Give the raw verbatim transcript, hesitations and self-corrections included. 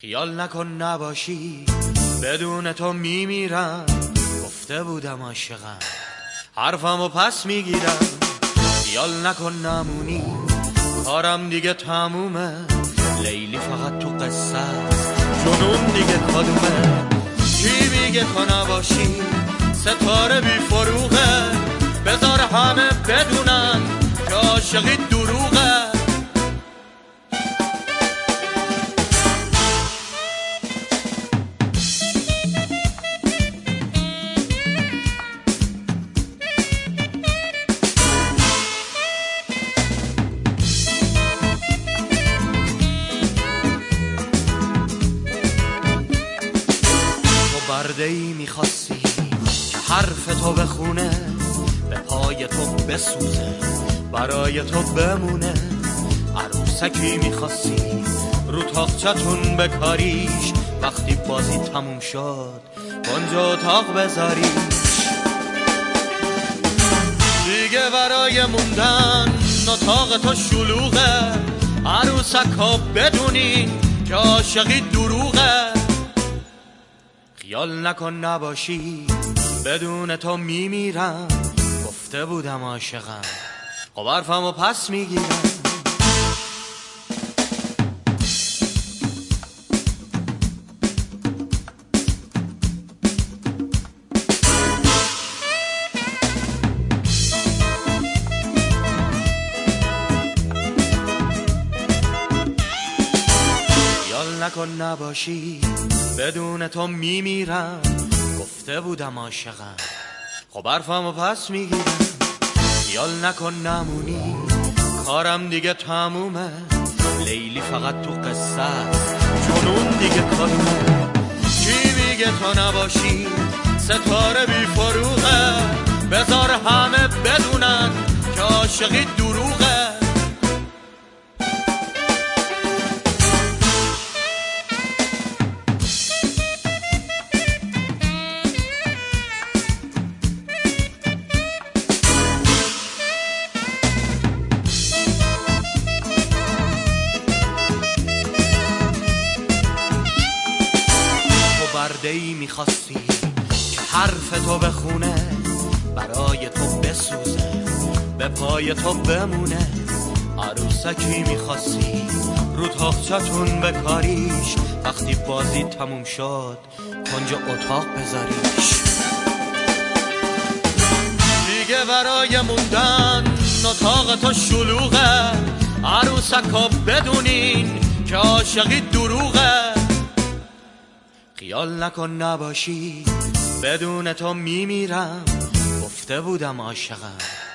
خیال نکن نباشی، بدون تو میمیرم. گفته بودم عاشقم، حرفمو پس میگیرم. خیال نکن نمونی، کارم دیگه تمومه. لیلی فقط تو قصه است، جنون دیگه کدومه. کی میگه تو نباشی، ستاره بی فروغه. بذار همه بدونن که عاشقی دروغه. برده ای میخواستی که حرف تو بخونه، به پای تو بسوزه، برای تو بمونه. عروسکی میخواستی رو تاقچتون بکاریش، وقتی بازی تموم شد اونجا اتاق بذاریش. دیگه برای موندن اتاق تو شلوغه. عروسکا بدونین که عاشقی دروغه. خیال نکن نباشی، بدون تو میمیرم. گفته بودم عاشقم، خب حرفمو پس میگیرم. خیال نکن نباشی، بدون تو میمیرم. گفته بودم عاشقم، خب حرفمو پس میگیرم. خیال نکن نمونی، کارم دیگه تمومه. لیلی فقط تو قصه است، جنون دیگه کدومه. کی میگه تو نباشی، ستاره بی فروغه. بذار همه بدونن که عاشقی دروغه. برده ای میخواستی که حرف تو بخونه، برای تو بسوزه، به پای تو بمونه. عروسکی میخواستی رو تاقچتون بکاریش، وقتی بازی تموم شد کنج اتاق بذاریش. دیگه برای موندن اتاق تو شلوغه. عروسکا بدونین که عاشقی دروغه. خیال نکن نباشی، بدون تو میمیرم. گفته بودم عاشقم،